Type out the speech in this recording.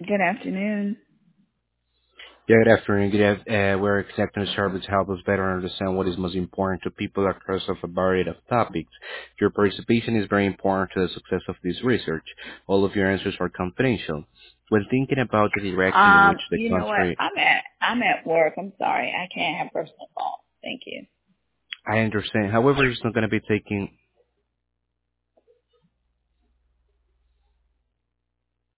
Good afternoon. Yeah, good afternoon. We're accepting a service to help us better understand what is most important to people across a variety of topics. Your participation is very important to the success of this research. All of your answers are confidential. When thinking about the direction in which the You know what? country, I'm at work. I'm sorry. I can't have personal calls. Thank you. I understand. However, it's not going to be taking